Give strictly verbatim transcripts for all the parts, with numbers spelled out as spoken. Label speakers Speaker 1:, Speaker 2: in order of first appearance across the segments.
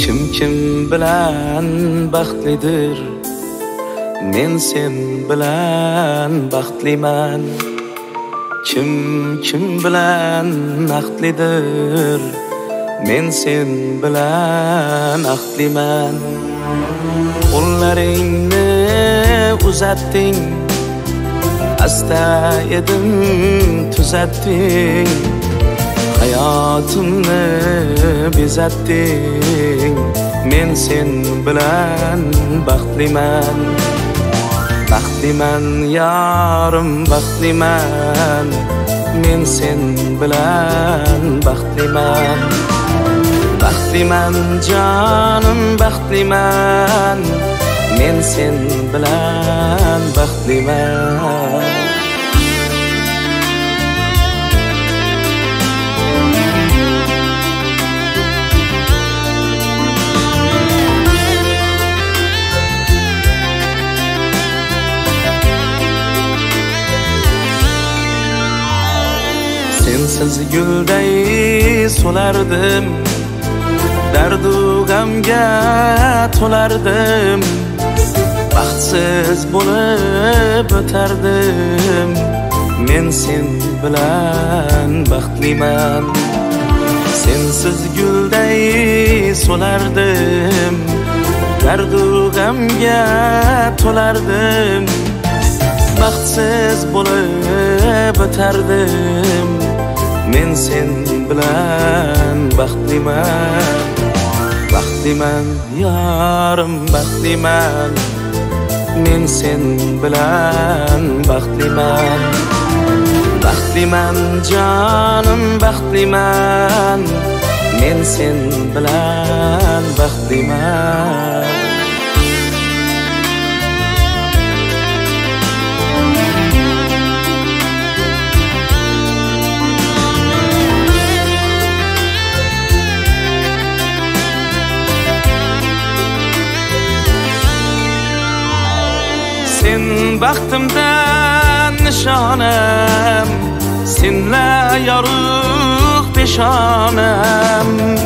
Speaker 1: Kim kim bilan baxtlidir, men sen bilan baxtliman. Kim kim bilan ahdlidir, men sen bilan ahdliman. Qo'llaringni uzatding, asta edim tuzatding. Hayotimni bezatding, men sen bilan baxtliman. Baxtliman yarim, baxtliman, men sen bilan baxtliman. Baxtliman jonim, baxtliman, men sen bilan baxtliman. Sensiz gulday solardim, dardu g'amga to'lardim. Baxtsiz bo'lib o'tardim, men sen bilan baxtliman. Sensiz gulday solardim, dardu g'amga to'lardim. Baxtsiz bo'lib o'tardim, men sen bilan baxtliman. Baxtliman yarim, baxtliman, men sen bilan baxtliman. Baxtliman jonim, baxtliman, men sen bilan baxtliman. Sen baxtimdan nishonam, senla yorug' peshonam.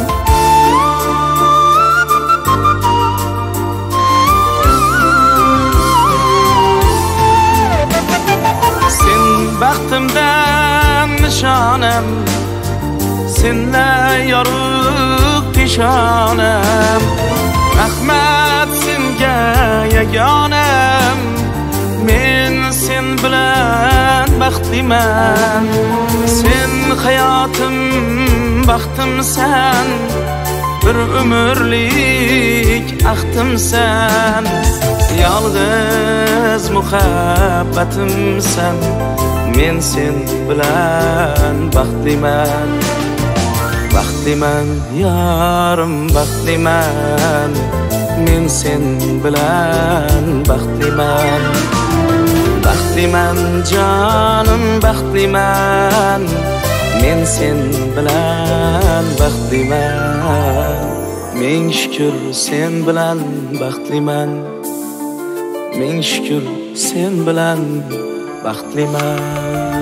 Speaker 1: Sen baxtimdan nishonam, senla yorug' peshonam. Rahmat senga yagonam, men sen bilan baxtliman. Sen hayotim, baxtimsan, bir umrlik ahdimsan. Yolg'iz muhabbatimsan, men sen bilan baxtliman. Baxtliman yarim, baxtliman, men sen bilan baxtliman. Baxtliman jonim, baxtliman, men sen bilan baxtliman. Ming shukr sen bilan baxtliman, ming shukr sen bilan baxtliman.